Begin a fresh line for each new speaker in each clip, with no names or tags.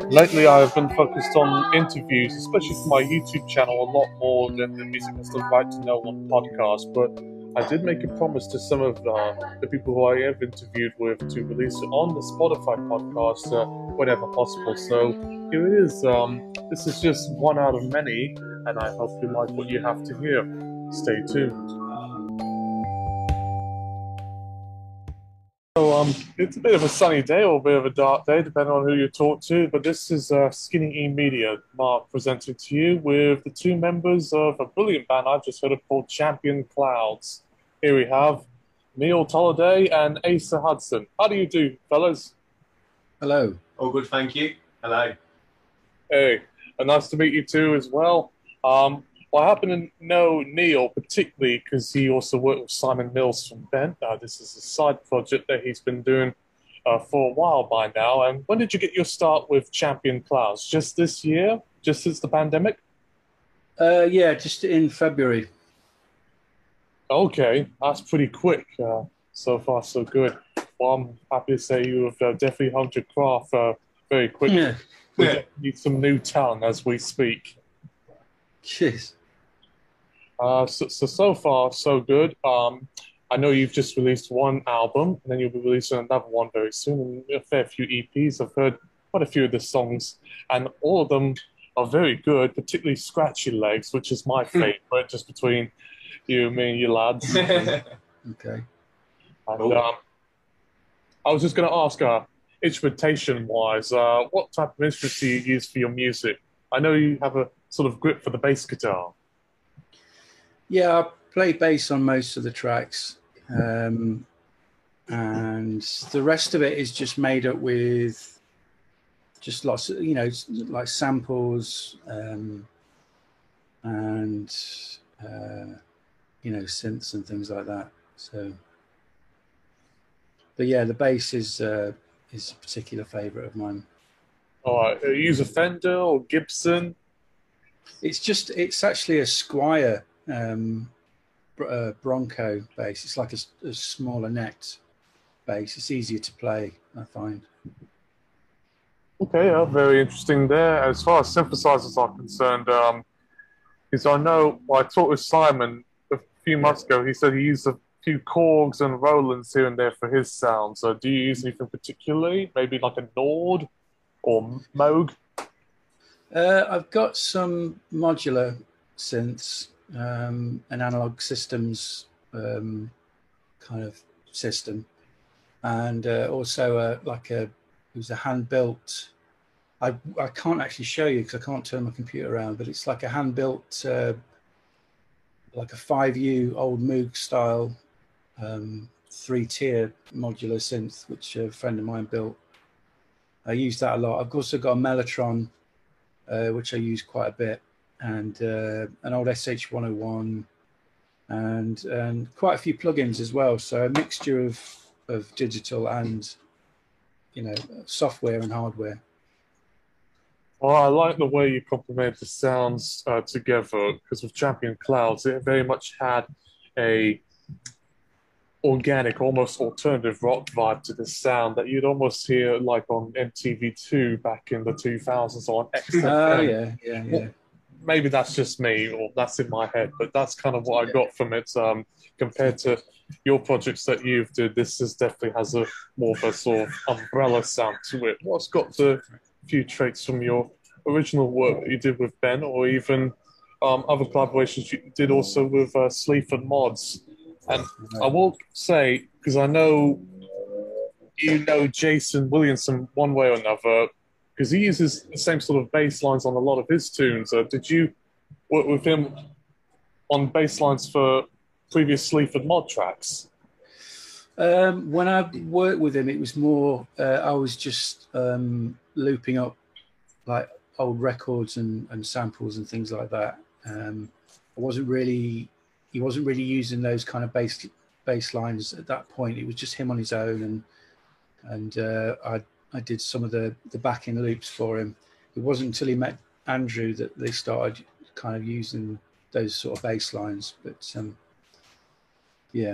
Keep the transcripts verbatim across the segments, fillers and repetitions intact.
Lately, I've been focused on interviews, especially for my YouTube channel, a lot more than the Music Has the Right to Know One podcast. But I did make a promise to some of uh, the people who I have interviewed with to release it on the Spotify podcast uh, whenever possible. So here it is. Um, this is just one out of many, and I hope you like what you have to hear. Stay tuned. So um, it's a bit of a sunny day or a bit of a dark day, depending on who you talk to. But this is uh, Skinny E Media, Mark, presenting to you with the two members of a brilliant band I've just heard of called Champion Clouds. Here we have Neil Tolliday and Asa Hudson. How do you do, fellas?
Hello.
All good, thank you. Hello.
Hey, and nice to meet you too as well. Um, well, I happen to know Neil particularly because he also worked with Simon Mills from Bent. Uh, this is a side project that he's been doing uh, for a while by now. And when did you get your start with Champion Clouds? Just this year? Just since the pandemic?
Uh, yeah, just in February.
Okay, that's pretty quick. Uh, so far, so good. Well, I'm happy to say you have uh, definitely honed your craft uh, very quickly.
Yeah.
We
Yeah.
need some new talent as we speak.
Jeez.
Uh, so, so so far so good. Um, I know you've just released one album, and then you'll be releasing another one very soon, and a fair few E Ps. I've heard quite a few of the songs, and all of them are very good. Particularly "Scratchy Legs," which is my favorite, just between you, me, and you lads. And
Okay.
Cool.
um, I was just going to ask, uh, instrumentation-wise, uh, what type of instruments do you use for your music? I know you have a sort of grip for the bass guitar.
Yeah, I play bass on most of the tracks. Um, and the rest of it is just made up with just lots of, you know, like samples um, and, uh, you know, synths and things like that. So, but yeah, the bass is uh, is a particular favorite of mine.
All right, you use a Fender or Gibson?
It's just, it's actually a Squier um, br- uh, Bronco bass. It's like a, s- a smaller necked bass. It's easier to play, I find.
Okay, yeah, very interesting there. As far as synthesizers are concerned, um, because I know well, I talked with Simon a few months ago. He said he used a few Korgs and Rolands here and there for his sound. So, do you use anything particularly? Maybe like a Nord or Moog?
Uh, I've got some modular synths, um, an analog systems um, kind of system, and uh, also a, like a, it was a hand built. I I can't actually show you because I can't turn my computer around, but it's like a hand built, uh, like a five U old Moog style um, three tier modular synth, which a friend of mine built. I use that a lot. I've also got a Mellotron, uh, which I use quite a bit, and uh, an old S H one oh one, and and quite a few plugins as well. So a mixture of of digital and, you know, software and hardware.
Well, I like the way you complement the sounds uh, together because with Champion Clouds, it very much had a organic, almost alternative rock vibe to the sound that you'd almost hear like on M T V two back in the two thousands or on X F M.
Oh yeah, yeah, yeah.
Well, maybe that's just me or that's in my head, but that's kind of what I got from it. Um, compared to your projects that you've did, this is definitely has a more of a sort of umbrella sound to it. What's got the few traits from your original work that you did with Ben, or even um, other collaborations you did also with uh, Sleaford Mods? And I will say, because I know you know Jason Williamson one way or another, because he uses the same sort of bass lines on a lot of his tunes. Uh, did you work with him on bass lines for previous Sleaford Mod tracks?
Um, when I worked with him, it was more, uh, I was just um, looping up like old records and, and samples and things like that. Um, I wasn't really, he wasn't really using those kind of bass bass lines at that point. It was just him on his own, and and uh, I I did some of the the backing loops for him. It wasn't until he met Andrew that they started kind of using those sort of bass lines. But um, yeah.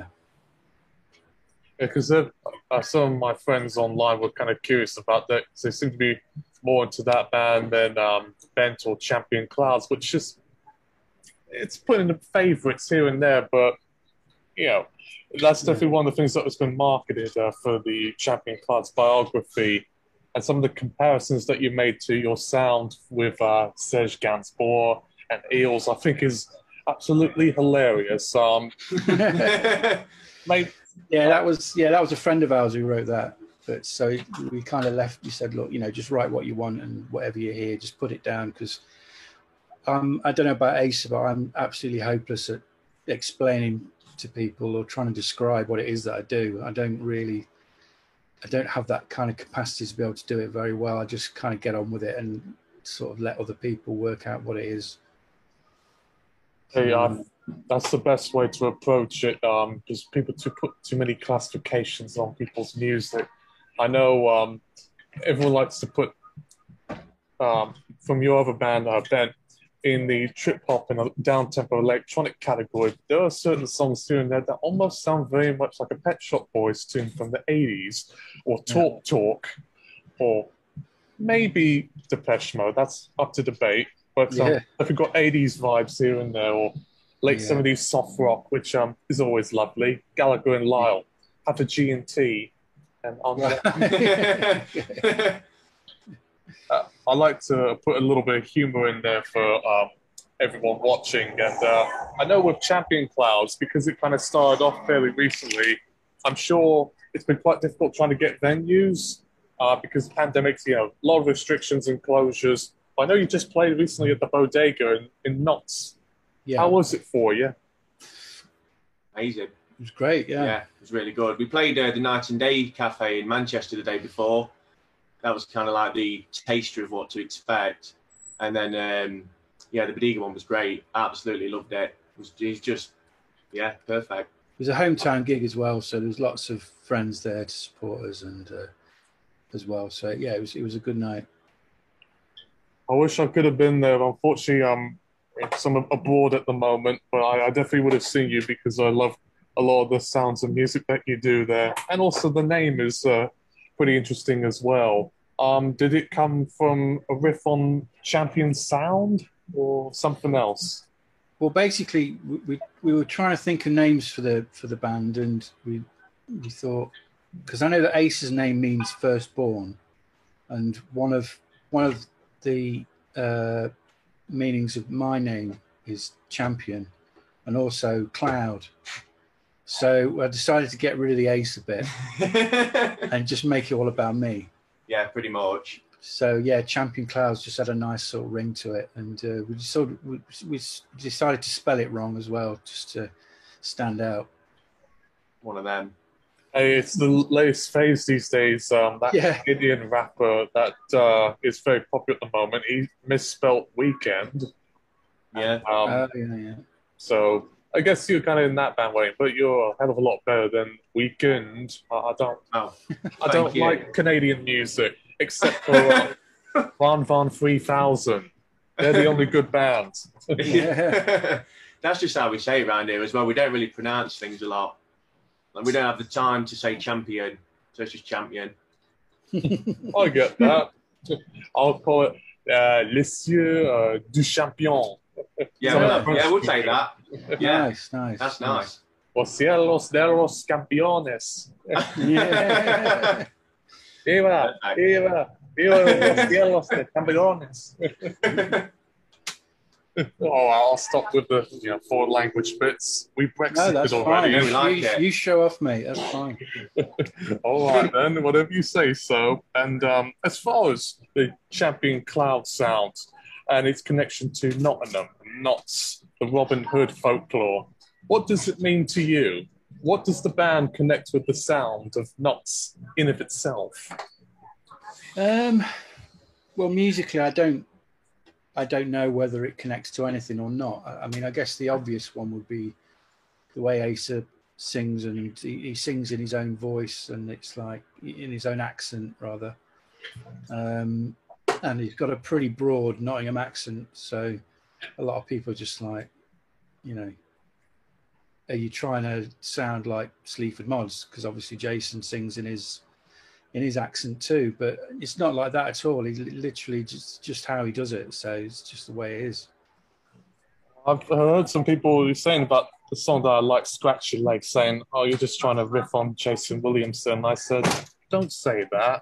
Because uh, some of my friends online were kind of curious about that because they seem to be more into that band than um, Bent or Champion Clouds, which just it's putting the favourites here and there, but you know that's definitely one of the things that has been marketed uh, for the Champion Clouds biography, and some of the comparisons that you made to your sound with uh, Serge Gainsbourg and Eels, I think is absolutely hilarious. Um, mate,
yeah, that was yeah, that was a friend of ours who wrote that. But so we kind of left. We said, look, you know, just write what you want and whatever you hear, just put it down because um, I don't know about Acer, but I'm absolutely hopeless at explaining to people or trying to describe what it is that I do. I don't really, I don't have that kind of capacity to be able to do it very well. I just kind of get on with it and sort of let other people work out what it is.
Hey, uh, that's the best way to approach it, um, because people to put too many classifications on people's music. I know um, everyone likes to put, um, from your other band, uh, Ben, in the trip-hop and down-tempo electronic category. There are certain songs here and there that almost sound very much like a Pet Shop Boys tune from the eighties, or Talk Talk, or maybe Depeche Mode. That's up to debate. But um,
Yeah.
if you've got eighties vibes here and there, or late
Yeah.
seventies soft rock, which um, is always lovely, Gallagher and Lyle, have a G and T. And on uh, I like to put a little bit of humor in there for um, everyone watching. And uh, I know with Champion Clouds, because it kind of started off fairly recently, I'm sure it's been quite difficult trying to get venues uh, because pandemics, you know, a lot of restrictions and closures. I know you just played recently at the Bodega in, in Notts.
Yeah.
How was it for you?
Amazing.
It was great, yeah.
Yeah, it was really good. We played uh, the Night and Day Cafe in Manchester the day before. That was kind of like the taster of what to expect. And then, um, yeah, the Bodega one was great. Absolutely loved it. It was it's just, yeah, perfect.
It was a hometown gig as well, so there was lots of friends there to support us and uh, as well. So yeah, it was it was a good night.
I wish I could have been there. Unfortunately, um, I'm abroad at the moment, but I, I definitely would have seen you because I love a lot of the sounds and music that you do there. And also the name is uh, pretty interesting as well. Um, did it come from a riff on Champion Sound or something else?
Well, basically, we, we we were trying to think of names for the for the band, and we we thought because I know that Ace's name means firstborn, and one of one of the uh, meanings of my name is champion, and also cloud. So I decided to get rid of the Ace a bit and just make it all about me.
Yeah, pretty much.
So yeah, Champion Clouds just had a nice sort of ring to it, and uh, we just sort of we, we decided to spell it wrong as well, just to stand out.
One of them.
Hey, it's the latest phase these days. Um, that
Yeah.
Indian rapper that uh, is very popular at the moment. He misspelled weekend.
Yeah.
Um,
Oh yeah, yeah.
So I guess you're kind of in that bandwagon, but you're a hell of a lot better than Weekend. I I don't,
Oh,
I don't
you.
like Canadian music except for uh, Van Van three thousand. They're the only good bands.
Yeah.
That's just how we say it around here as well. We don't really pronounce things a lot. Like, we don't have the time to say champion, so it's just champion.
I get that. I'll call it uh, L'Essieu uh, du Champion.
Yeah,
Some
well,
French
yeah, we'll take
people.
that. Yeah,
Nice, nice.
that's nice.
Los cielos de los campeones.
Yeah.
Viva, viva, viva los cielos de campeones. Oh, I'll stop with the you know foreign language bits. We
No,
Brexited
that's
already.
fine.
We like
you,
it.
you show off, mate. That's fine.
All right then, whatever you say. So, and um, as far as the Champion Cloud sounds and its connection to Nottingham, Notts, the Robin Hood folklore, what does it mean to you? What does the band connect with the sound of Notts in of itself?
Um, well, musically, I don't, I don't know whether it connects to anything or not. I, I mean, I guess the obvious one would be the way Asa sings, and he, he sings in his own voice, and it's like in his own accent, rather. Um, and he's got a pretty broad Nottingham accent, so a lot of people are just like, you know, are you trying to sound like Sleaford Mods? Because obviously Jason sings in his in his accent too. But it's not like that at all. He literally just just how he does it. So it's just the way it is.
I've heard some people saying about the song that I like, Scratch Your Leg, saying, oh, you're just trying to riff on Jason Williamson. I said, don't say that.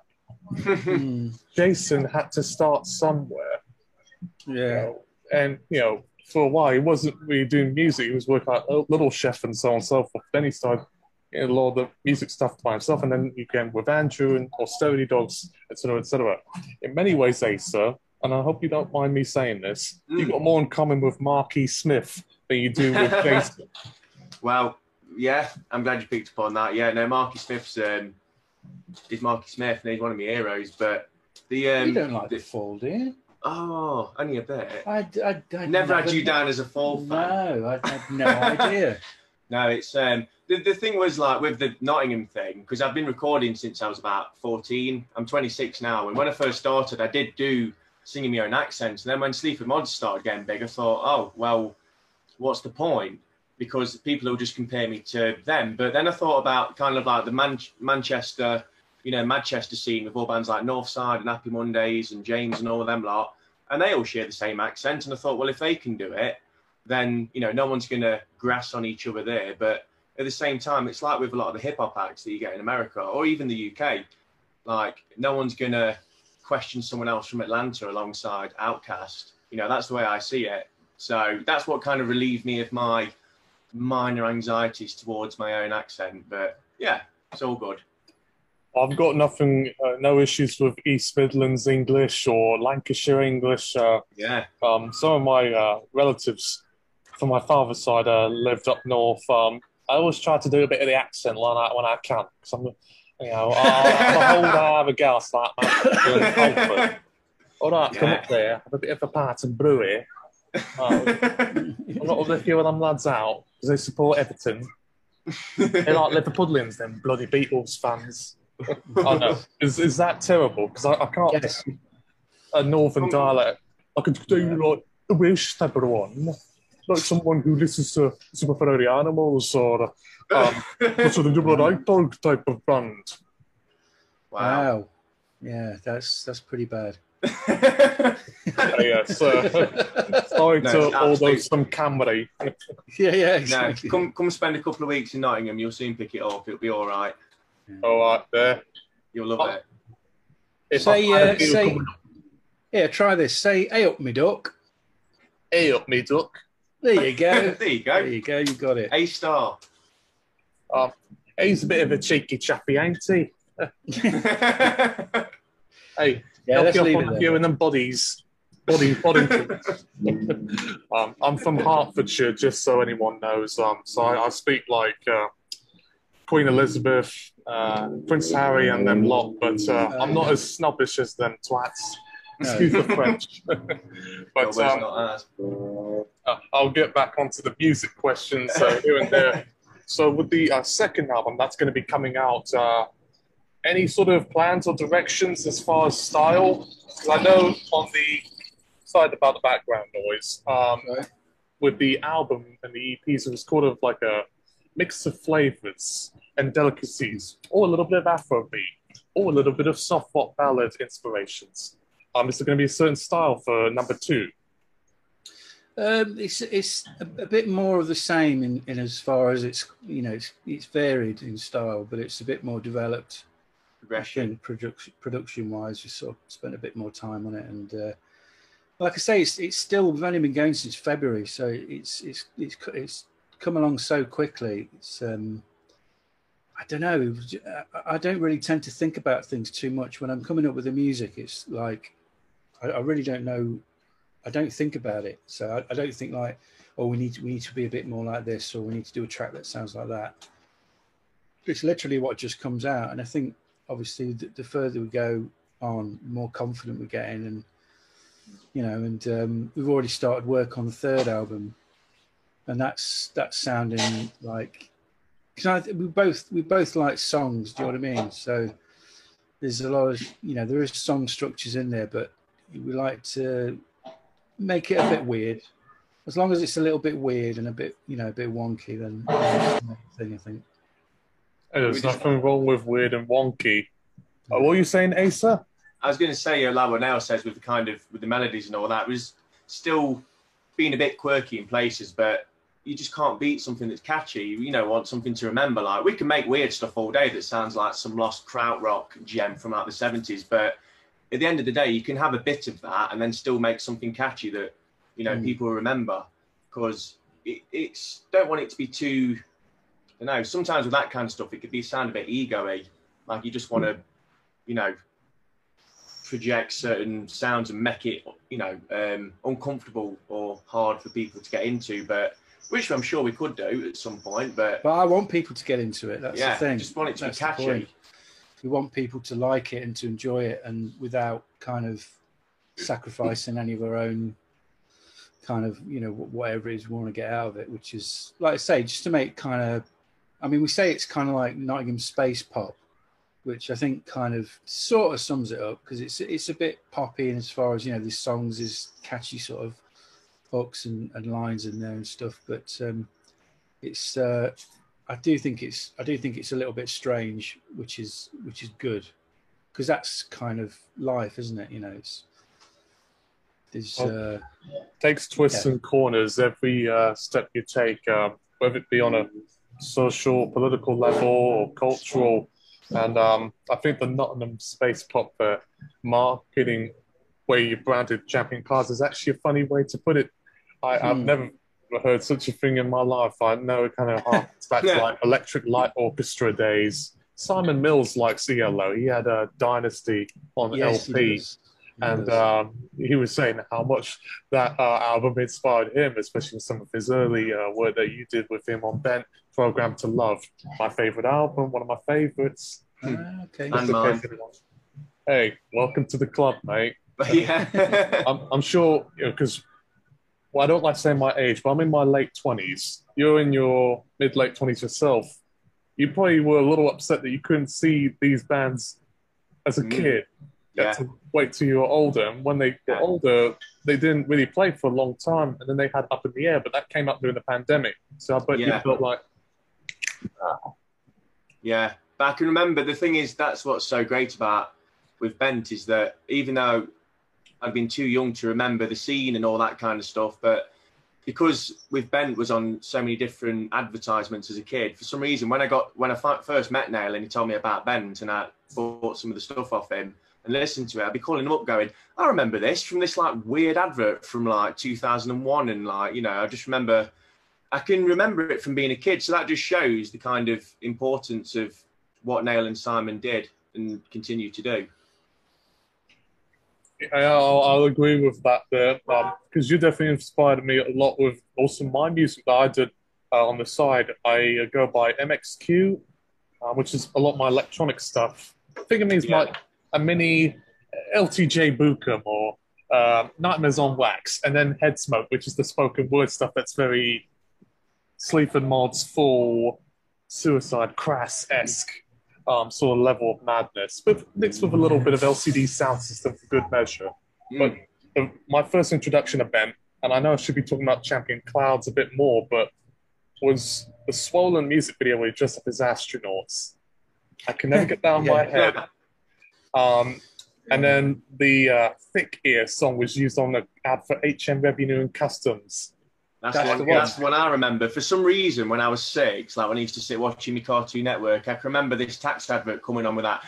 Jason had to start somewhere.
Yeah.
You know? And, you know, for a while, he wasn't really doing music. He was working like a Little Chef and so on and so forth. Then he started getting a lot of the music stuff by himself. And then again with Andrew and Austerity Dogs, et cetera, et cetera. In many ways, Asa, and I hope you don't mind me saying this, mm. you've got more in common with Marky Smith than you do with Jason.
Well, yeah, I'm glad you picked up on that. Yeah, no, Marky Smith's um, is Marky Smith, and he's one of my heroes. But the um,
you don't like
the,
the Fall, do you?
Oh, only a bit.
I, I, I
never,
never
had you down as a Fall fan.
No, I, I had no idea.
No, it's um, the the thing was like with the Nottingham thing, because I've been recording since I was about fourteen. I'm twenty-six now, and when I first started, I did do singing my own accents. And then when Sleaford Mods started getting big, I thought, oh, well, what's the point? Because people will just compare me to them. But then I thought about kind of like the Man- Manchester, you know, Manchester scene with all bands like Northside and Happy Mondays and James and all of them lot. And they all share the same accent. And I thought, well, if they can do it, then, you know, no one's going to grass on each other there. But at the same time, it's like with a lot of the hip hop acts that you get in America or even the U K. Like, no one's going to question someone else from Atlanta alongside Outkast. You know, that's the way I see it. So that's what kind of relieved me of my minor anxieties towards my own accent. But yeah, it's all good.
I've got nothing, uh, no issues with East Midlands English or Lancashire English. Uh,
yeah.
Um, some of my uh, relatives from my father's side uh, lived up north. Um, I always try to do a bit of the accent when I when I can. Cause I'm, you know, I'm a whole I have a gas like that. All right, yeah. Come up there, have a bit of a part and brew here. Uh, I'm not with a few of them lads out because they support Everton. They're like Liverpudlians, them bloody Beatles fans. I know. Is is that terrible? Because I, I can't.
Yes.
A northern dialect. I could do like a Welsh type of one, like someone who listens to Super Ferrari Animals or um, sort of Double Night Dog type of band.
Wow. wow. Yeah, that's that's pretty bad.
yeah, yeah, so sorry no, to all those from Camry.
yeah, yeah, exactly.
No, come come spend a couple of weeks in Nottingham. You'll soon pick it up. It'll be all right.
Yeah.
All right, there.
You'll love oh. it.
If say, uh, say, yeah, try this. Say, "Hey up, me duck."
Hey up, me duck.
There you go.
there you go.
There you go. You got it.
A star.
Um, he's a bit of a cheeky chappy, ain't he? Hey.
Yeah, let's leave
on
it
you and them bodies. Body, body. um, I'm from Hertfordshire, just so anyone knows. Um, so I, I speak like uh, Queen Elizabeth, uh, Prince Harry, and them lot, but uh, I'm not as snobbish as them twats. Excuse the French. But um, uh, I'll get back onto the music questions uh, here and there. So with the uh, second album, that's going to be coming out. Uh, Any sort of plans or directions as far as style? Because I know on the side about the background noise, um,
right.
with the album and the E Ps, it was sort of like a mix of flavors and delicacies, or a little bit of Afrobeat, or a little bit of soft rock ballad inspirations. Um, is there going to be a certain style for number two?
Um, it's it's a, a bit more of the same in, in as far as it's you know it's, it's varied in style, but it's a bit more developed.
Progression,
production, production wise, just sort of spent a bit more time on it, and uh, like I say, it's it's still we've only been going since February, so it's it's it's it's come along so quickly. It's um, I don't know, I don't really tend to think about things too much when I'm coming up with the music. It's like I, I really don't know, I don't think about it, so I, I don't think like, oh, we need to, we need to be a bit more like this, or we need to do a track that sounds like that. It's literally what just comes out, and I think. Obviously, the, the further we go on, the more confident we're getting, and you know, and um, we've already started work on the third album, and that's that's sounding like because we both we both like songs. Do you know what I mean? So there's a lot of you know there is song structures in there, but we like to make it a bit weird. As long as it's a little bit weird and a bit you know a bit wonky, then that's the main thing I think.
There's nothing wrong with weird and wonky. Uh, what were you saying, Asa?
I was going to say, uh, like what Nail says with the kind of with the melodies and all that, was still being a bit quirky in places, but you just can't beat something that's catchy. You know, want something to remember. Like we can make weird stuff all day that sounds like some lost krautrock gem from like the seventies, but at the end of the day, you can have a bit of that and then still make something catchy that you know mm. people remember. Because it, it's don't want it to be too. I don't know. Sometimes with that kind of stuff, it could be sound a bit ego-y. Like you just want to, you know. project certain sounds and make it, you know, um, uncomfortable or hard for people to get into, but which I'm sure we could do at some point. But
but I want people to get into it. That's
yeah,
the thing.
I just want it to
That's
be catchy.
We want people to like it and to enjoy it, and without kind of sacrificing any of our own kind of, you know, whatever it is we want to get out of it. Which is, like I say, just to make kind of. I mean, we say it's kind of like Nottingham space pop, which I think kind of sort of sums it up because it's it's a bit poppy, and as far as you know, these songs is catchy sort of hooks and, and lines in there and stuff. But um, it's uh, I do think it's I do think it's a little bit strange, which is which is good because that's kind of life, isn't it? You know, it's there's uh,
takes twists
yeah.
and corners every uh, step you take, um, whether it be on a social, political level or cultural. And um, I think the Nottingham space pop uh, marketing way you branded Champion Cars is actually a funny way to put it. I, hmm. I've never heard such a thing in my life. I know it kind of harks back
yeah.
to like Electric Light Orchestra days. Simon Mills likes E L O. He had a Dynasty on
yes,
L P.
He does. He
and
does.
um, he was saying how much that uh, album inspired him, especially some of his early uh, work that you did with him on Bent, Program to Love. My favorite album, one of my favorites.
Ah, okay.
And mine.
Hey, welcome to the club, mate.
yeah.
I'm, I'm sure, because, you know, well, I don't like saying my age, but I'm in my late twenties. You're in your mid-late twenties yourself. You probably were a little upset that you couldn't see these bands as a
Mm.
kid. You
Yeah.
had to wait till you were older. And when they got
Yeah.
older, they didn't really play for a long time. And then they had Up in the Air, but that came up during the pandemic. So I bet
Yeah.
you felt like,
Yeah, but I can remember the thing is that's what's so great about with Bent is that even though I'd been too young to remember the scene and all that kind of stuff, but because with Bent was on so many different advertisements as a kid, for some reason when I got when I first met Nail and he told me about Bent and I bought some of the stuff off him and listened to it, I'd be calling him up going, I remember this from this like weird advert from like two thousand one, and like, you know, I just remember. I can remember it from being a kid, so that just shows the kind of importance of what Nail and Simon did and continue to do.
yeah, I'll, I'll agree with that there, because you definitely inspired me a lot with also my music that I did uh, on the side. I uh, go by M X Q, uh, which is a lot of my electronic stuff. Think of me as
Yeah.
like a mini L T J Bukem or uh, Nightmares on Wax, and then Head Smoke, which is the spoken word stuff that's very Sleaford Mods full Suicide Crass-esque um, sort of level of madness, but mixed with a little bit of L C D sound system for good measure.
Mm.
But the, my first introduction to Bent, and I know I should be talking about Champion Clouds a bit more, but was the Swollen music video where he dressed up as astronauts. I can never get that in my head. Um, and then the uh, Thick Ear song was used on the ad for H M Revenue and Customs.
That's,
That's
one,
the one.
that's one I remember. For some reason, when I was six, like when I used to sit watching my Cartoon Network, I can remember this tax advert coming on with that.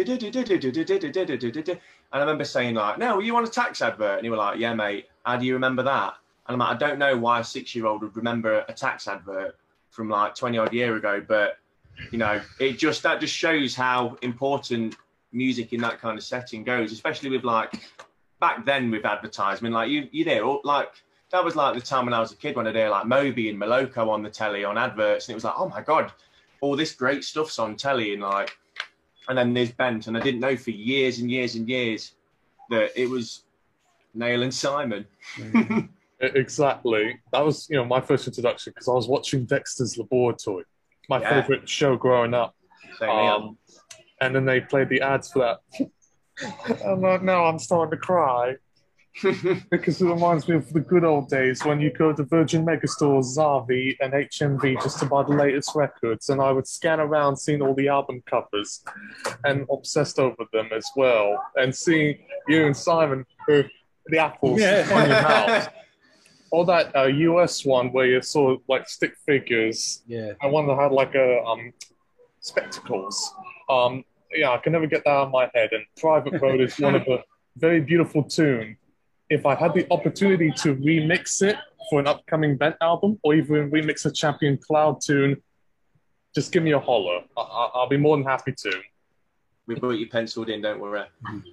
And I remember saying like, no, were you on a tax advert? And he was like, yeah, mate. How do you remember that? And I'm like, I don't know why a six-year-old would remember a tax advert from like twenty odd year ago, but you know, it just that just shows how important music in that kind of setting goes, especially with like back then with advertisement. Like you, you know, like. That was like the time when I was a kid when I'd hear like Moby and Moloko on the telly on adverts, and it was like, oh my god, all this great stuff's on telly, and like, and then there's Bent, and I didn't know for years and years and years that it was Nail and Simon.
Exactly. That was, you know, my first introduction because I was watching Dexter's Laboratory, my
Yeah.
favorite show growing up.
Same here.
Um, and then they played the ads for that. I'm like, no, I'm starting to cry. Because it reminds me of the good old days when you go to Virgin Megastore, Zavi, and H M V just to buy the latest records, and I would scan around seeing all the album covers and obsessed over them as well, and seeing you and Simon with the apples
Yeah.
on your mouth. Or that uh, U S one where you saw like stick figures.
Yeah.
And one that had like a um, spectacles. Um, yeah, I can never get that out of my head. And Private Road is one of a very beautiful tune. If I had the opportunity to remix it for an upcoming Bent album, or even remix a Champion Cloud tune, just give me a holler. I- I- I'll be more than happy to.
We've got you penciled in, don't worry.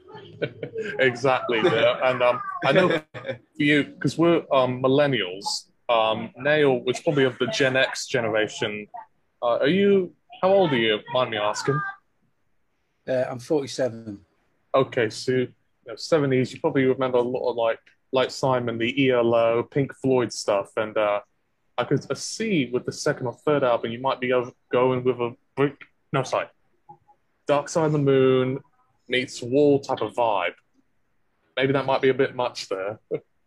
Exactly. Yeah. And um, I know for you, because we're um, millennials, um, Nail was probably of the Gen X generation. Uh, are you, how old are you, mind me asking?
Uh, I'm forty-seven.
Okay, so you know, seventies, you probably remember a lot of like, like Simon, the E L O, Pink Floyd stuff. And uh, I could uh, see with the second or third album, you might be over- going with a brick, no, sorry, Dark Side of the Moon meets Wall type of vibe. Maybe that might be a bit much there.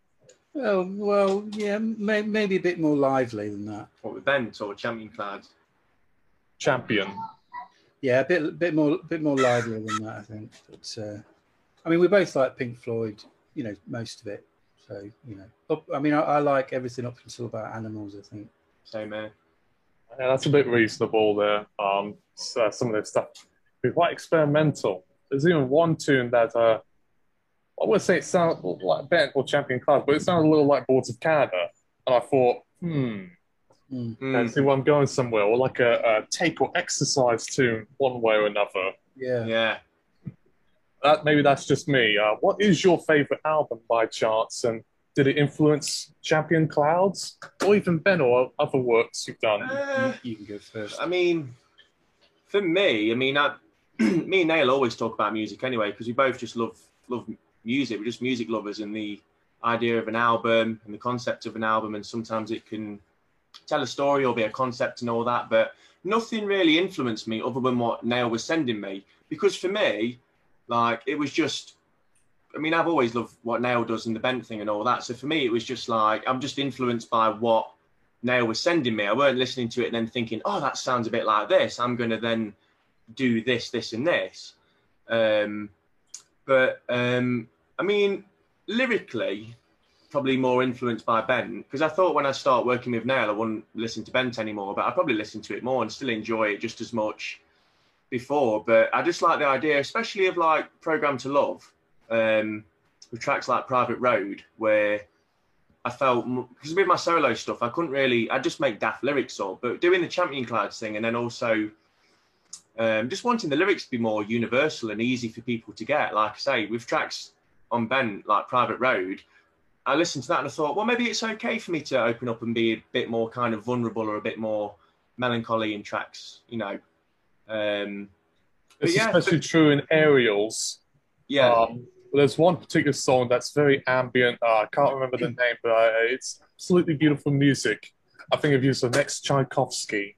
Oh, well, yeah, may, maybe a bit more lively than that.
What, with Bent or Champion Cloud?
Champion.
Yeah, a bit, bit more, bit more lively than that, I think. But uh, I mean, we both like Pink Floyd, you know, most of it. So, you know, up, I mean, I, I like everything up until about Animals, I think.
Same here.
Yeah, that's a bit reasonable there. Um, so some of this stuff is quite experimental. There's even one tune that uh, I would say it sounds like Bent or Champion Cloud, but it sounded a little like Boards of Canada. And I thought, hmm,
Mm.
Mm.
I see where I'm going somewhere, or like a, a take or exercise tune, one way or another.
Yeah.
Yeah.
That maybe that's just me. Uh, what is your favorite album by chance, and did it influence Champion Clouds, or even Ben or other works you've done?
Uh,
You, you can go first.
I mean, for me, I mean, I, me and Nail always talk about music anyway, because we both just love love music. We're just music lovers, and the idea of an album and the concept of an album, and sometimes it can tell a story or be a concept and all that, but nothing really influenced me other than what Nail was sending me. Because for me, like, it was just, I mean, I've always loved what Nail does and the Bent thing and all that. So for me, it was just like, I'm just influenced by what Nail was sending me. I weren't listening to it and then thinking, oh, that sounds a bit like this. I'm going to then do this, this, and this. Um, but, um, I mean, lyrically, probably more influenced by Bent, because I thought when I start working with Nail, I wouldn't listen to Bent anymore, but I probably listen to it more and still enjoy it just as much before. But I just like the idea, especially of like Program to Love, um, with tracks like Private Road, where I felt, because with my solo stuff, I couldn't really, I just make daft lyrics up, but doing the Champion Clouds thing, and then also um, just wanting the lyrics to be more universal and easy for people to get. Like I say, with tracks on Bent, like Private Road, I listened to that and I thought, well, maybe it's okay for me to open up and be a bit more kind of vulnerable or a bit more melancholy in tracks, you know. Um,
It's
yeah,
especially
but-
true in Aerials.
yeah,
Um, there's one particular song that's very ambient. Uh, I can't remember the name, but uh, it's absolutely beautiful music. I think of you as the next Tchaikovsky.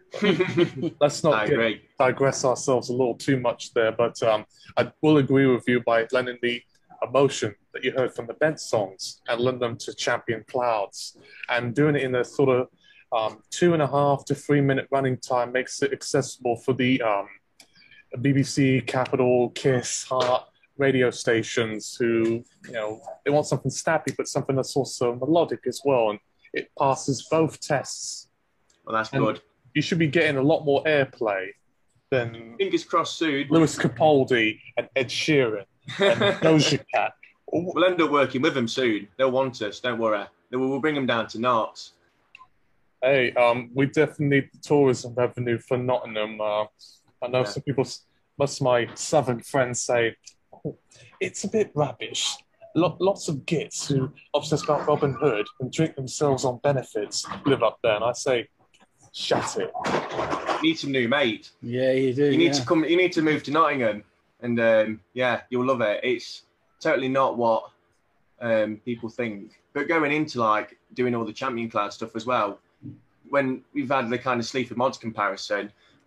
Let's not
I
get,
agree.
digress ourselves a little too much there, but um, I will agree with you by lending the emotion that you heard from the Bent songs and lend them to Champion Clouds, and doing it in a sort of um, two and a half to three minute running time makes it accessible for the um, B B C, Capital, Kiss, Heart radio stations who, you know, they want something snappy but something that's also melodic as well, and it passes both tests.
Well, that's
And
good.
you should be getting a lot more airplay than
Fingers crossed soon.
Lewis Capaldi and Ed Sheeran and Doja Cat.
We'll end up working with them soon. They'll want us, don't worry. We'll we'll bring them down to Narts.
Hey, um, we definitely need the tourism revenue for Nottingham. Uh, I know
Yeah.
some people, most of my southern friends say, oh, it's a bit rubbish. Lo- lots of gits who obsess about Robin Hood and drink themselves on benefits live up there. And I say, shut it.
You need some new mate.
Yeah, you do.
You need
yeah.
to come. You need to move to Nottingham, and um, yeah, you'll love it. It's totally not what um, people think. But going into like doing all the Champion Cloud stuff as well, when we've had the kind of Sleaford Mods comparison,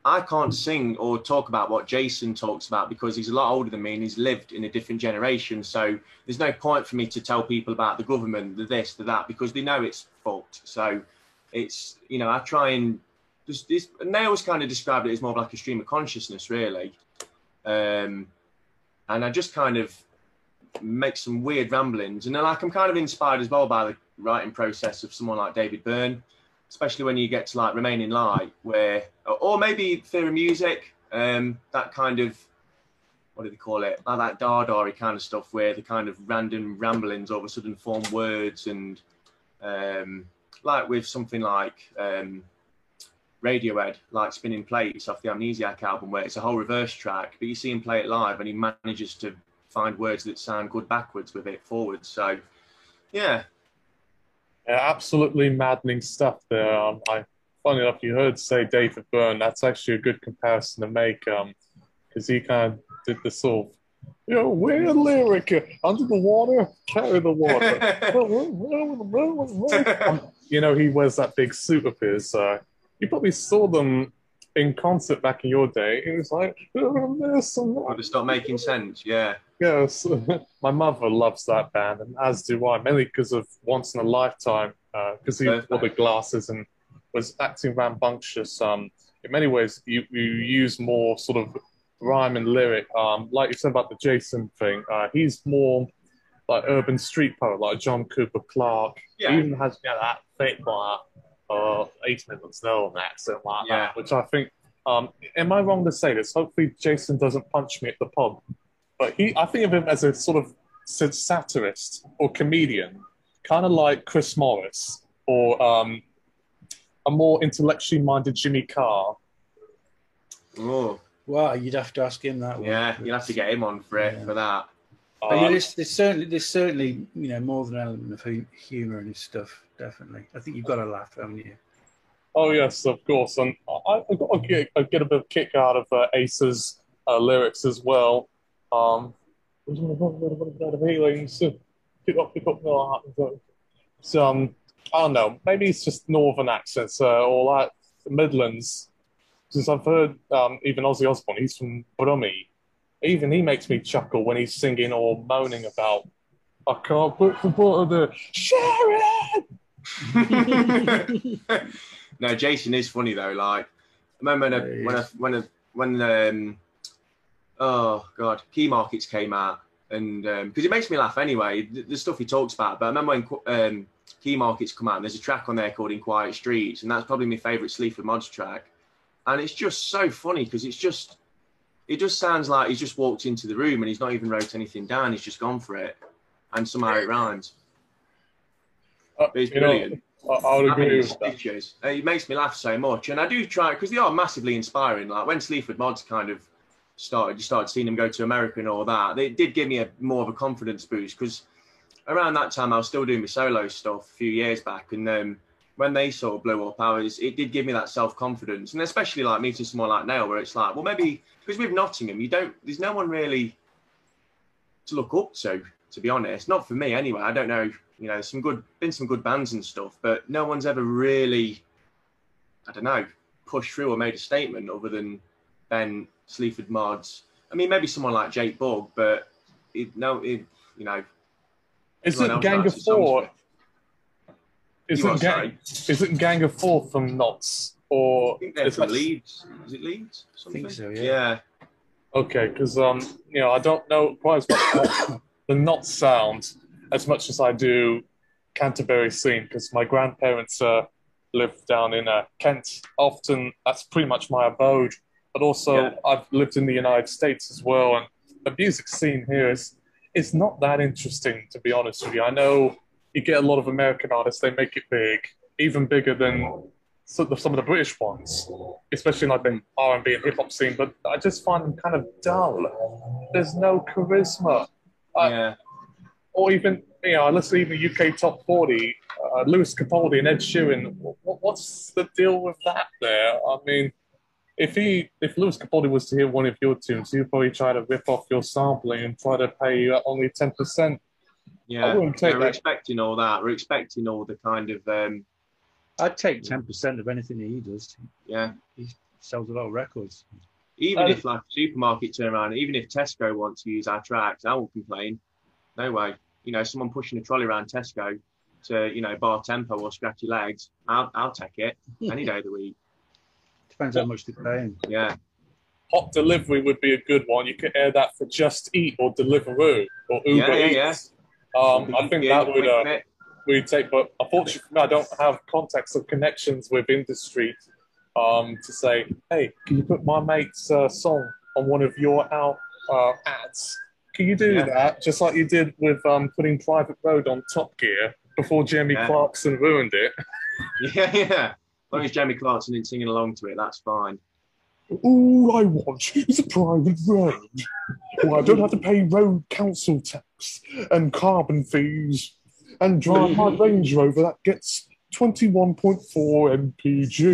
I can't sing or talk about what Jason talks about because he's a lot older than me and he's lived in a different generation. So there's no point for me to tell people about the government, the this, the that, because they know it's fucked. So it's, you know, I try and just this. And they always kind of described it as more of like a stream of consciousness, really. Um, and I just kind of make some weird ramblings, and then like I'm kind of inspired as well by the writing process of someone like David Byrne, especially when you get to like Remain in Light, where, or maybe Fear of Music, um, that kind of, what do they call it, like that Dardari kind of stuff, where the kind of random ramblings all of a sudden form words, and um, like with something like um, Radiohead, like Spinning Plates off the Amnesiac album, where it's a whole reverse track, but you see him play it live and he manages to find words that sound good backwards with it forwards. So, yeah.
Yeah, absolutely maddening stuff there. Um, I, funny enough, you heard say David Byrne. That's actually a good comparison to make, because um, he kind of did the sort of, you know, weird lyric, uh, under the water, carry the water. um, you know, he wears that big suit of his. Uh, you probably saw them in concert back in your day. It was like, oh, this and that.
Would have stopped making sense, yeah.
Yes, my mother loves that band, and as do I, mainly because of Once in a Lifetime, because uh, he wore the glasses and was acting rambunctious. Um, in many ways, you, you use more sort of rhyme and lyric. Um, like you said about the Jason thing, uh, he's more like urban street poet, like John Cooper Clarke.
Yeah.
He even has you know, that thick, like, uh, East Midlands Northern accent like
Yeah.
that, which I think, um, am I wrong to say this? Hopefully Jason doesn't punch me at the pub. But he, I think of him as a sort of satirist or comedian, kind of like Chris Morris or um, a more intellectually minded Jimmy Carr.
Oh,
Well, you'd have to ask him that one.
yeah, you'll have to get him on for it,
Yeah.
for that.
But
Uh,
yeah, there's, there's certainly there's certainly you know more than an element of hu- humour in his stuff. Definitely, I think you've got to laugh, haven't you?
Oh yes, of course, and I, I got a get, I get a bit of kick out of uh, Ace's uh, lyrics as well. Um, feelings, pick up, pick up, so, um, I don't know. Maybe it's just northern accents uh, or like the Midlands. Because I've heard um, even Ozzy Osbourne. He's from Brummie. Even he makes me chuckle when he's singing or moaning about, I can't put the butter there. Sharon!
No, Jason is funny though. Like, I remember when I, when I, when I, when um, oh god, Key Markets came out, and because um, it makes me laugh anyway, the, the stuff he talks about. But I remember when um, Key Markets come out, and there's a track on there called "In Quiet Streets," and that's probably my favourite Sleaford Mods track. And it's just so funny because it's just, it just sounds like he's just walked into the room and he's not even wrote anything down. He's just gone for it, and somehow it rhymes.
Uh,
But it's
you
brilliant.
know, I, I would
I
agree
think
with
it's
that.
stitches. Uh, It makes me laugh so much, and I do try because they are massively inspiring. Like when Sleaford Mods kind of started, you started seeing them go to America and all that. They did give me a more of a confidence boost because around that time I was still doing my solo stuff a few years back, and um, when they sort of blew up, I was it did give me that self confidence, and especially like meeting someone like Neil, where it's like, well, maybe because with Nottingham, you don't, there's no one really to look up to, to be honest. Not for me anyway. I don't know. You know, there's some good, been some good bands and stuff, but no one's ever really, I don't know, pushed through or made a statement other than Ben, Sleaford Mods. I mean, maybe someone like Jake Bugg, but it, no, it, you know.
Isn't
everyone else
Gang of
writes his songs
Four?
for it.
Isn't
what,
Gang, isn't Gang of Four from Knots? Or
I think they're
is
from
that-
Leeds. Is it Leeds?
I think so, yeah.
Yeah.
Okay, because um, you know, I don't know quite as much about the Knots sound as much as I do Canterbury scene, because my grandparents uh, live down in uh, Kent. Often, that's pretty much my abode. But also,
Yeah.
I've lived in the United States as well, and the music scene here is is not that interesting, to be honest with you. I know you get a lot of American artists; they make it big, even bigger than some of the, some of the British ones, especially like the R and B and hip hop scene. But I just find them kind of dull. There's no charisma. I-
Yeah.
Or even, you know, let's say even U K top forty, uh, Lewis Capaldi and Ed Sheeran. What, what's the deal with that there? I mean, if he, if Lewis Capaldi was to hear one of your tunes, he'd probably try to rip off your sampling and try to pay you only ten percent.
Yeah.
I wouldn't take
Yeah, we're
that.
expecting all that. We're expecting all the kind of, um,
I'd take ten percent of anything he does.
yeah.
He sells a lot of records.
Even
Uh,
if like a supermarket turn around, even if Tesco wants to use our tracks, I won't complain. No way. You know, someone pushing a trolley around Tesco to, you know, bar tempo or scratch your legs, I'll I'll take it any day of the week.
Depends how much they're paying.
Yeah.
Hot delivery would be a good one. You could air that for Just Eat or Deliveroo or Uber
Yeah, yeah,
Eats. Um, I think
Yeah,
that would
quick
uh,
bit.
we take, but unfortunately, I don't have contacts or connections with industry um, to say, hey, can you put my mate's uh, song on one of your out, uh, ads? Can you do
Yeah.
that? Just like you did with um, putting Private Road on Top Gear before Jeremy
Yeah.
Clarkson ruined it.
Yeah, yeah. As long as Jamie Clarkson is singing along to it, that's fine.
All I want is a private road. Well, I don't have to pay road council tax and carbon fees and drive my Range Rover that gets twenty-one point four M P G.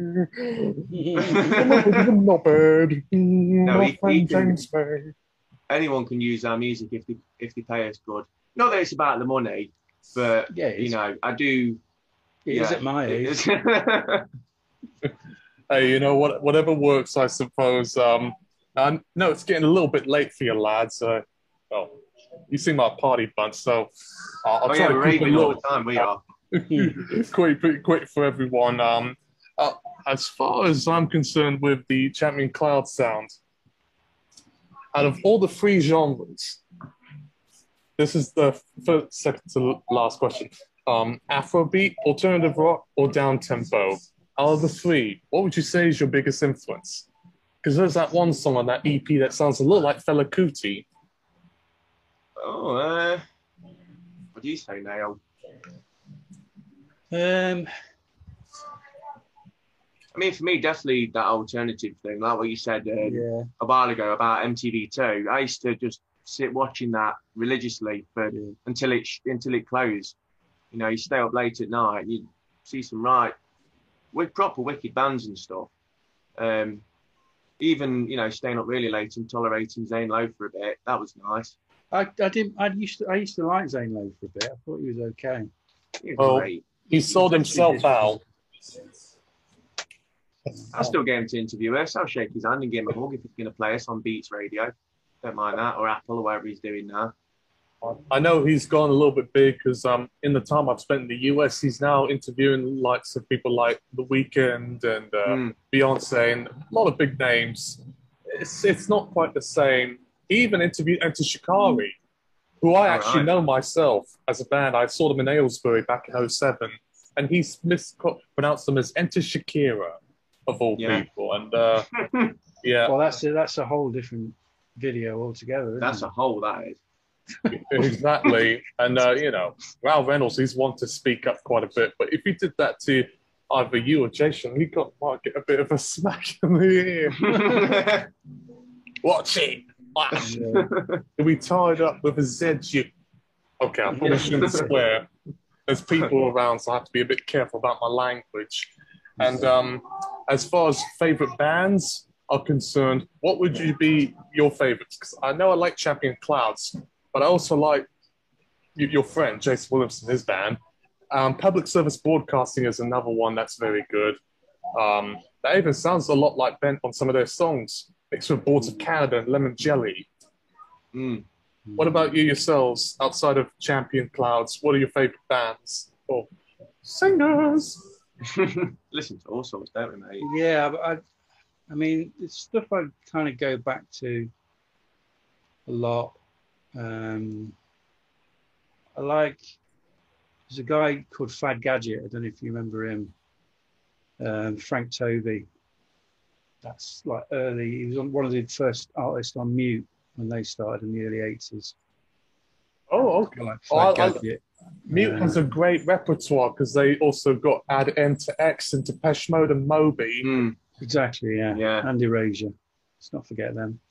I'm not bad.
No,
My
he- he
friend
can-
James May.
Anyone can use our music if they if they pay us good. Not that it's about the money, but
Yeah, it
you
is.
know, I do.
It
yeah,
is at my
it
age.
is.
Hey, you know what? Whatever works, I suppose. Um, and no, it's getting a little bit late for you lads. Uh, oh, you seem like a party bunch, so uh, I'll
Oh
try
yeah, we're
to keep a
raving all
little
the time. We are.
quick, pretty quick for everyone. Um, uh, as far as I'm concerned with the Champion Cloud sound, out of all the three genres, this is the first, second to last question. Um, Afrobeat, alternative rock, or down tempo? Out of the three, what would you say is your biggest influence? Because there's that one song on that E P that sounds a little like Fela Kuti.
Oh, uh, what do you say, Nail?
Um,
I mean, for me, definitely that alternative thing, like what you said uh,
yeah,
a while ago about M T V two. I used to just sit watching that religiously for
yeah.
until it sh- until it closed. You know, you stay up late at night and you see some right, with proper wicked bands and stuff. Um, even you know, staying up really late and tolerating Zane Lowe for a bit, that was nice.
I, I didn't. I used to. I used to like Zane Lowe for a bit. I thought he was okay.
It was
Oh.
great.
He sold himself out.
I'll still get him to interview us. I'll shake his hand and give him a hug if he's going to play us on Beats Radio. Don't mind that, or Apple, or whatever he's doing now.
I know he's gone a little bit big because um, in the time I've spent in the U S, he's now interviewing likes of people like The Weeknd and uh,
Mm.
Beyonce and a lot of big names. It's it's not quite the same. He even interviewed Enter Shikari, who I
All
actually
right.
know myself as a band. I saw them in Aylesbury back in oh seven, and he's mispronounced them as Enter Shakira, of all
Yeah.
people. And uh, yeah,
Well, that's a, that's a whole different video altogether. Isn't
That's
it?
a whole, that is.
exactly. And, uh, you know, Ralph Reynolds, he's one to speak up quite a bit. But if he did that to either you or Jason, he got, might get a bit of a smack in the ear. Watch it. Watch.
Yeah.
He'll be tied up with a Z U. Okay, I probably shouldn't swear. There's people around, so I have to be a bit careful about my language. And um, as far as favourite bands are concerned, what would you be your favourites? Because I know I like Champion Clouds, but I also like y- your friend, Jason Williamson, his band. Um, Public Service Broadcasting is another one that's very good. Um, that even sounds a lot like Bent on some of their songs, mixed with Boards of Canada and Lemon Jelly.
Mm.
What about you yourselves, outside of Champion Clouds? What are your favourite bands or singers?
Listen to all sorts, don't we, mate?
Yeah, but I, I mean, it's stuff I kind of go back to a lot. Um, I like, there's a guy called Fad Gadget. I don't know if you remember him. Um, Frank Tovey. That's like early. He was on one of the first artists on Mute when they started in the early eighties.
Oh, okay.
I like
Oh,
Fad
I- I-
Gadget.
Mute has a great repertoire because they also got Add N to X and Depeche Mode and Moby.
Mm.
Exactly, yeah.
Yeah.
And Erasure. Let's not forget them.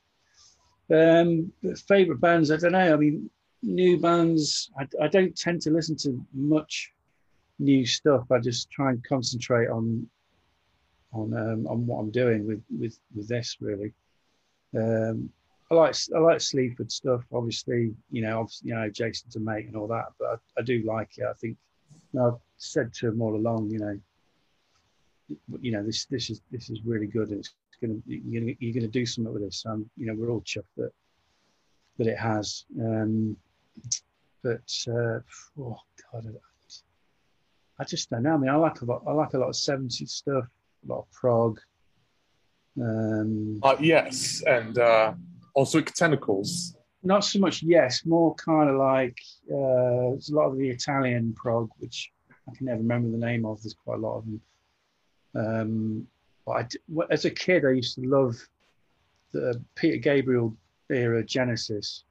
Um, favorite bands, I don't know. I mean, new bands, I, I don't tend to listen to much new stuff. I just try and concentrate on on um, on what I'm doing with with with this really. Um, I like I like Sleaford stuff. Obviously, you know, obviously, you know, Jason's a mate and all that, but I, I do like it. I think, you know, I've said to him all along, you know, you know, this this is this is really good, and it's gonna you're gonna you're gonna do something with this. Um, you know, we're all chuffed that that it has. Um, but uh, oh God, I, I just don't know. I mean, I like a lot. I like a lot of seventies stuff, a lot of prog. Um,
Uh, yes, and uh, also Tentacles.
not so much, yes, more kind of like uh, there's a lot of the Italian prog, which I can never remember the name of. There's quite a lot of them. Um, but I, as a kid, I used to love the Peter Gabriel era Genesis.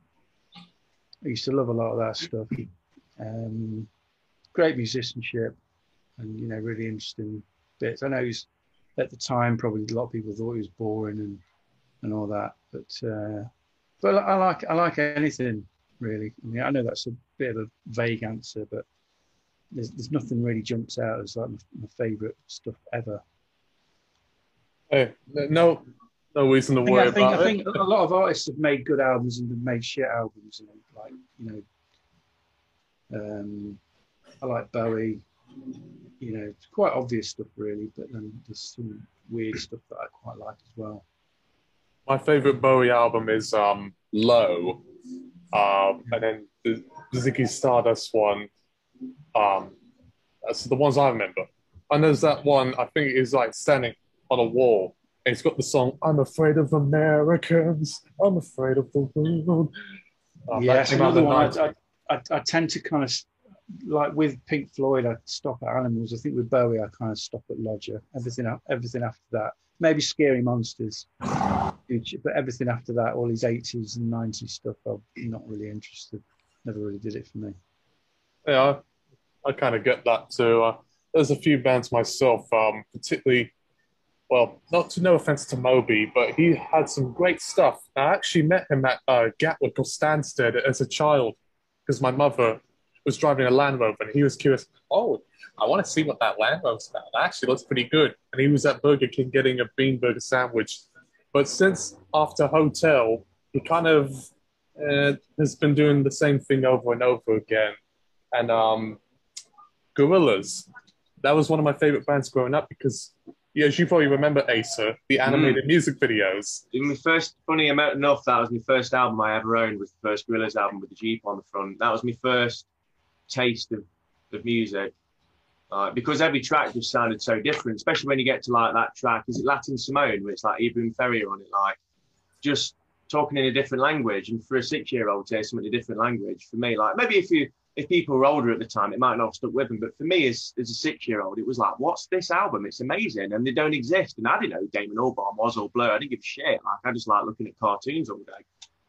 I used to love a lot of that stuff. Um, great musicianship, and you know, really interesting bits. I know he's, at the time, probably a lot of people thought he was boring and and all that, but uh, but I like I like anything really. I mean, I know that's a bit of a vague answer, but there's there's nothing really jumps out as like my, my favourite stuff ever.
Hey, no, no reason to
I think,
worry
I think,
about
I
it.
think a lot of artists have made good albums and have made shit albums, and like you know, um, I like Bowie. You know, it's quite obvious stuff really, but then there's some weird stuff that I quite like as well.
My favorite Bowie album is um, Low, um, and then the Ziggy Stardust one. Um, that's the ones I remember. And there's that one, I think it is like standing on a wall, and it's got the song "I'm Afraid of Americans, I'm Afraid of the World." Um,
Yeah,
that came out
another
in the
one.
nineties.
I, I, I tend to kind of like with Pink Floyd, I stop at Animals. I think with Bowie, I kind of stop at Lodger. Everything, everything after that, maybe Scary Monsters, but everything after that, all his eighties and nineties stuff, I'm not really interested. Never really did it for me.
Yeah, I, I kind of get that too. Uh, there's a few bands myself, um, particularly, well, not to no offense to Moby, but he had some great stuff. I actually met him at uh, Gatwick or Stansted as a child because my mother was driving a Land Rover and he was curious. Oh, I want to see what that Land Rover's about. That actually looks pretty good. And he was at Burger King getting a bean burger sandwich. But since after Hotel, he kind of uh, has been doing the same thing over and over again. And um, Gorillaz, that was one of my favorite bands growing up because, yeah, as you probably remember, Acer, the animated mm. music videos.
My first, funny enough, that was my first album I ever owned, was the first Gorillaz album with the Jeep on the front. That was my first taste of, of music. Uh, because every track just sounded so different, especially when you get to like that track, is it Latin Simone, where it's like Ibrahim Ferrier on it, like just talking in a different language. And for a six-year-old to hear something in a different language, for me, like maybe if you if people were older at the time, it might not have stuck with them. But for me, as, as a six-year-old, it was like, what's this album? It's amazing. And they don't exist. And I didn't know who Damon Albarn was or Blur. I didn't give a shit. Like, I just like looking at cartoons all day.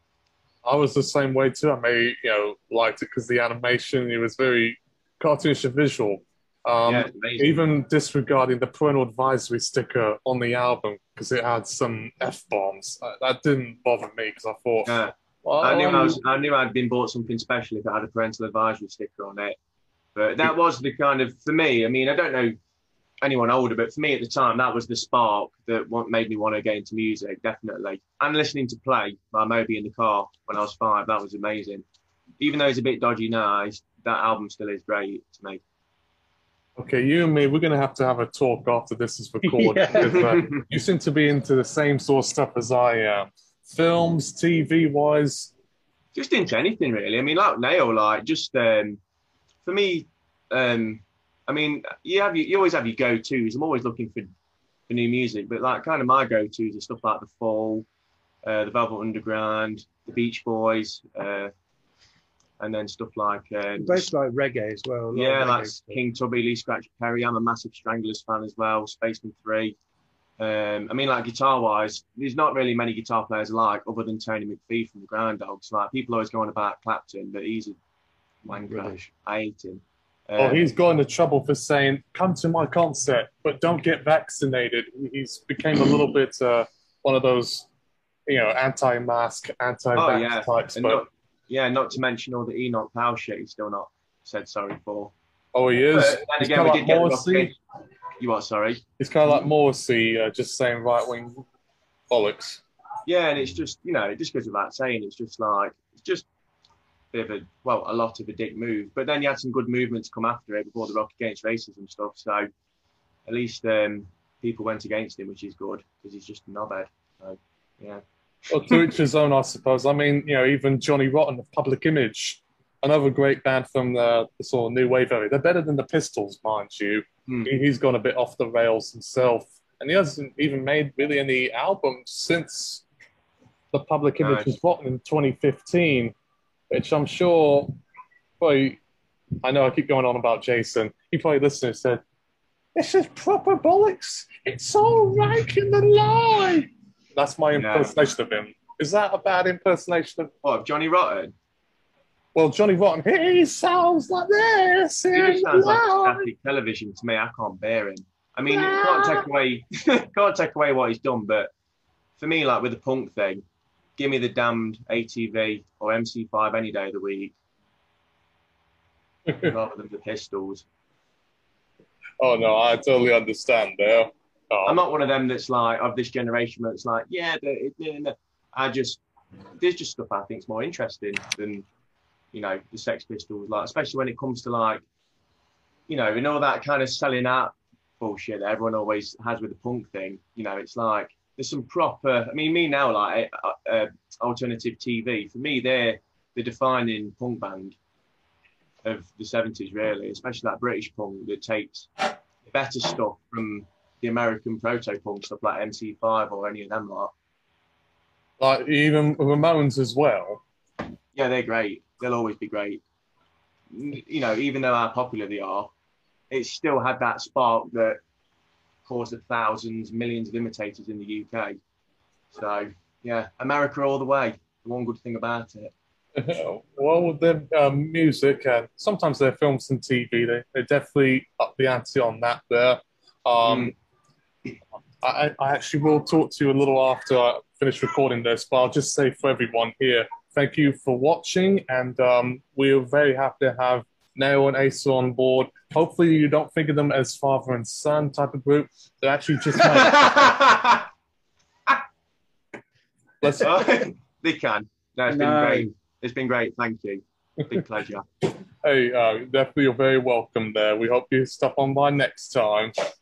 I was the same way too. I may, you know, liked it because the animation, it was very cartoonish and visual. Um,
yeah,
even disregarding the parental advisory sticker on the album because it had some F-bombs. Uh, that didn't bother me because I thought...
Yeah.
Well,
I knew
um,
I was. I knew I'd been bought something special if it had a parental advisory sticker on it. But that was the kind of, for me. I mean, I don't know anyone older, but for me at the time, that was the spark that made me want to get into music. Definitely, and listening to Play by Moby in the car when I was five, that was amazing. Even though it's a bit dodgy now, that album still is great to me.
Okay, you and me, we're going to have to have a talk after this is recorded.
Yeah.
Because, uh, you seem to be into the same sort of stuff as I am. Films, T V-wise?
Just into anything, really. I mean, like Nail, like, just, um, for me, um, I mean, you have you always have your go-tos. I'm always looking for, for new music, but, like, kind of my go-tos are stuff like The Fall, uh, The Velvet Underground, The Beach Boys, uh, and then stuff like... Um,
both like reggae as well.
Yeah, like King Tubby, Lee Scratch Perry. I'm a massive Stranglers fan as well, Spaceman three. Um, I mean, like, guitar-wise, there's not really many guitar players alike other than Tony McPhee from the Ground Dogs. Like, people always go on about Clapton, but he's a wanker. I hate him. Um,
oh, he's got into trouble for saying, come to my concert, but don't get vaccinated. He's became a little bit uh, one of those, you know, anti-mask, anti-vax
oh, yeah.
types.
And
but
not, yeah, not to mention all the Enoch Powell shit he's still not said sorry for.
Oh, he is?
But then
he's
again,
kind
we
of
did
like
get
Morrissey.
You what, sorry?
It's kind of like Morrissey, uh, just saying right-wing bollocks.
Yeah, and it's just, you know, it just goes without saying, it's just like, it's just a bit of a, well, a lot of a dick move. But then you had some good movements come after it before the Rock Against Racism stuff. So at least, um, people went against him, which is good because he's just a knobhead. So, yeah.
Well, to each his own, I suppose. I mean, you know, even Johnny Rotten of Public Image, another great band from the, the sort of new wave area. They're better than the Pistols, mind you.
Hmm.
He, he's gone a bit off the rails himself, and he hasn't even made really any albums since the Public Image
Nice.
was rotten in twenty fifteen, which I'm sure. Probably, I know I keep going on about Jason. He probably listened and said, "This is proper bollocks. It's all rank in the lie." That's my impersonation of him. Is that a bad impersonation of?
What, of Johnny Rotten?
Well, Johnny Rotten, he sounds like this.
He just
in
sounds like
the
static television to me. I can't bear him. I mean, you can't take away, can't take away what he's done, but for me, like with the punk thing, give me the damned A T V or M C five any day of the week, rather than the Pistols.
Oh no, I totally understand there. Oh.
I'm not one of them that's like of this generation where it's like, yeah, the, the, the, I just there's just stuff I think is more interesting than, you know, the Sex Pistols, like especially when it comes to like, you know, and all that kind of selling out bullshit that everyone always has with the punk thing. You know, it's like there's some proper. I mean, me now like uh, uh, alternative T V for me, they're the defining punk band of the seventies, really, especially that British punk that takes better stuff from the American proto-punk stuff like M C five or any of them lot.
Like even Ramones as well.
Yeah, they're great. They'll always be great. You know, even though how popular they are, it still had that spark that caused thousands, millions of imitators in the U K. So, yeah, America all the way. The one good thing about it.
Well, with their um, music and sometimes their films and T V, they, they definitely up the ante on that there. Um,
Mm.
I, I actually will talk to you a little after I finish recording this, but I'll just say for everyone here, thank you for watching, and um, we're very happy to have Nail and Asa on board. Hopefully you don't think of them as father and son type of group. They're actually just like... Let's...
Oh, they can. No, it's been
No.
great. It's been great. Thank you. Big pleasure.
Hey, uh, definitely you're very welcome there. We hope you stop on by next time.